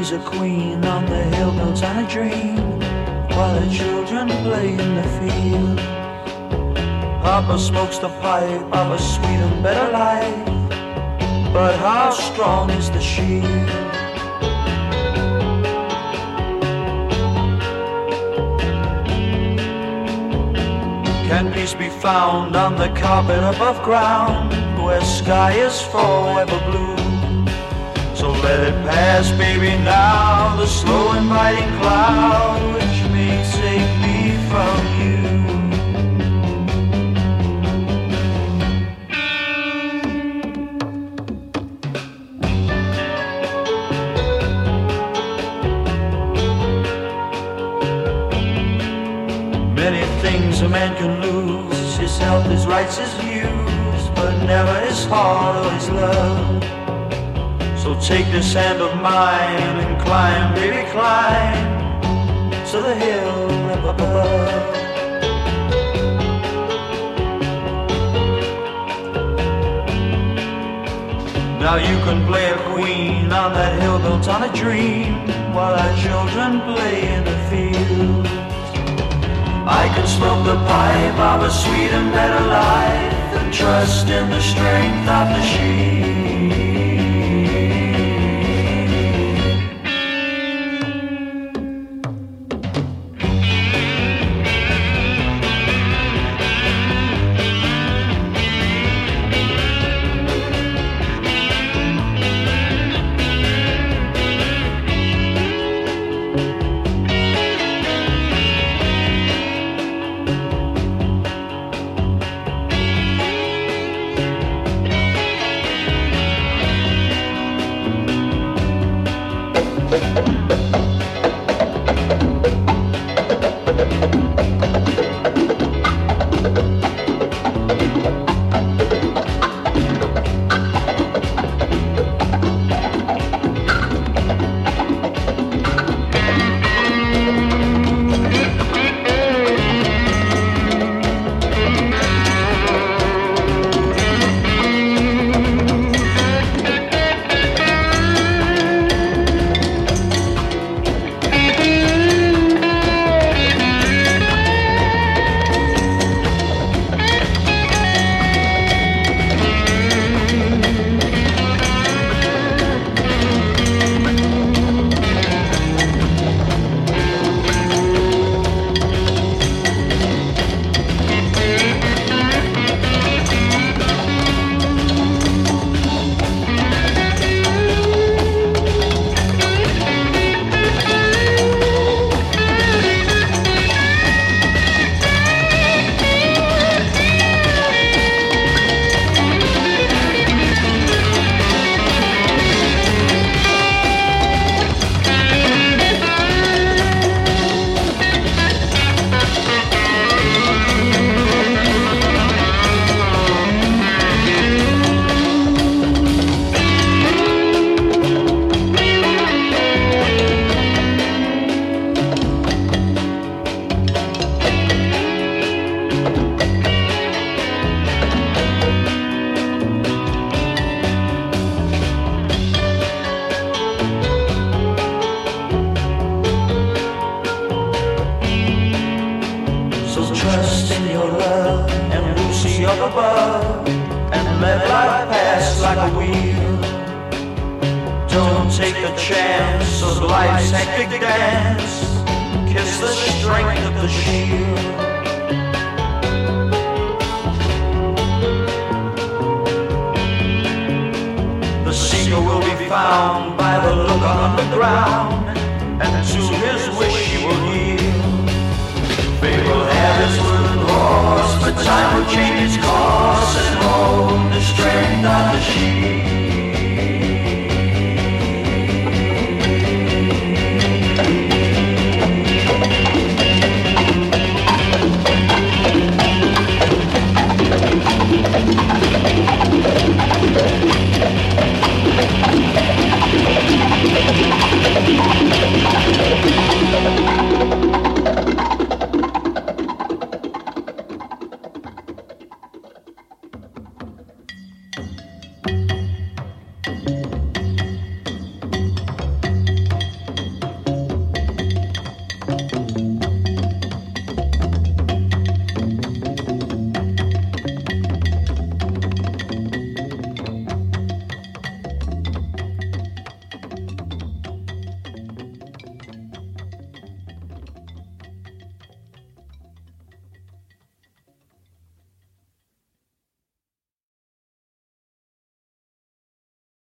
She's a queen on the hill built on a dream, while the children play in the field. Papa smokes the pipe of a sweet and better life, but how strong is the shield? Can peace be found on the carpet above ground, where sky is forever blue? So let it pass, baby, now, the slow inviting cloud which may take me from you. Many things a man can lose, his health, his rights, his views, but never his heart or his love. So take this hand of mine and climb, baby, climb to the hill up above. Now you can play a queen on that hill built on a dream, while our children play in the fields. I can smoke the pipe of a sweet and better life, and trust in the strength of the sheep. Trust in your love and we'll see up above, and let life pass like a wheel. Don't take a chance of life's hectic dance, kiss the strength of the shield.